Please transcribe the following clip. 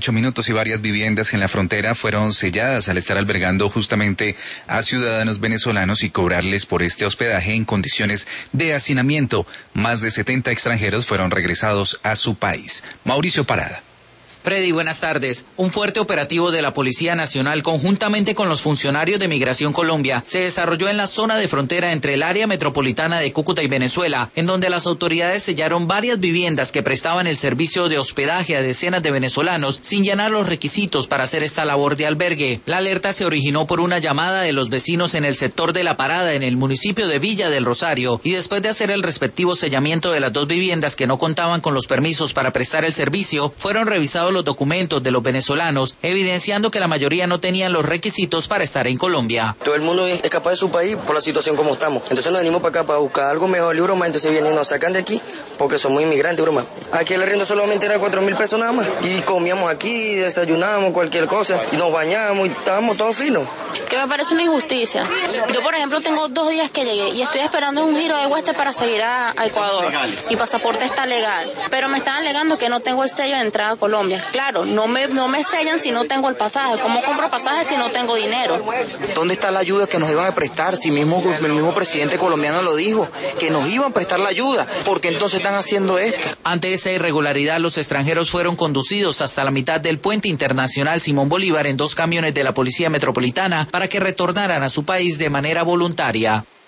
8 minutos y varias viviendas en la frontera fueron selladas al estar albergando justamente a ciudadanos venezolanos y cobrarles por este hospedaje en condiciones de hacinamiento. Más de 70 extranjeros fueron regresados a su país. Mauricio Parada. Freddy, buenas tardes. Un fuerte operativo de la Policía Nacional conjuntamente con los funcionarios de Migración Colombia se desarrolló en la zona de frontera entre el área metropolitana de Cúcuta y Venezuela, en donde las autoridades sellaron varias viviendas que prestaban el servicio de hospedaje a decenas de venezolanos sin llenar los requisitos para hacer esta labor de albergue. La alerta se originó por una llamada de los vecinos en el sector de La Parada, en el municipio de Villa del Rosario, y después de hacer el respectivo sellamiento de las dos viviendas que no contaban con los permisos para prestar el servicio, fueron revisados los documentos de los venezolanos, evidenciando que la mayoría no tenían los requisitos para estar en Colombia. Todo el mundo es capaz de su país por la situación como estamos. Entonces nos venimos para acá para buscar algo mejor, y broma. Entonces vienen y nos sacan de aquí porque somos inmigrantes, broma. Aquí el arriendo solamente era 4.000 pesos nada más. Y comíamos aquí, desayunábamos cualquier cosa, y nos bañábamos y estábamos todos finos. Que me parece una injusticia. Yo, por ejemplo, tengo 2 días que llegué y estoy esperando un giro de Hueste para seguir a Ecuador. Mi pasaporte está legal, pero me están alegando que no tengo el sello de entrada a Colombia. Claro, no me sellan si no tengo el pasaje. ¿Cómo compro pasaje si no tengo dinero? ¿Dónde está la ayuda que nos iban a prestar? Si el mismo presidente colombiano lo dijo, que nos iban a prestar la ayuda. ¿Por qué entonces están haciendo esto? Ante esa irregularidad, los extranjeros fueron conducidos hasta la mitad del puente internacional Simón Bolívar en 2 camiones de la Policía Metropolitana para que retornaran a su país de manera voluntaria.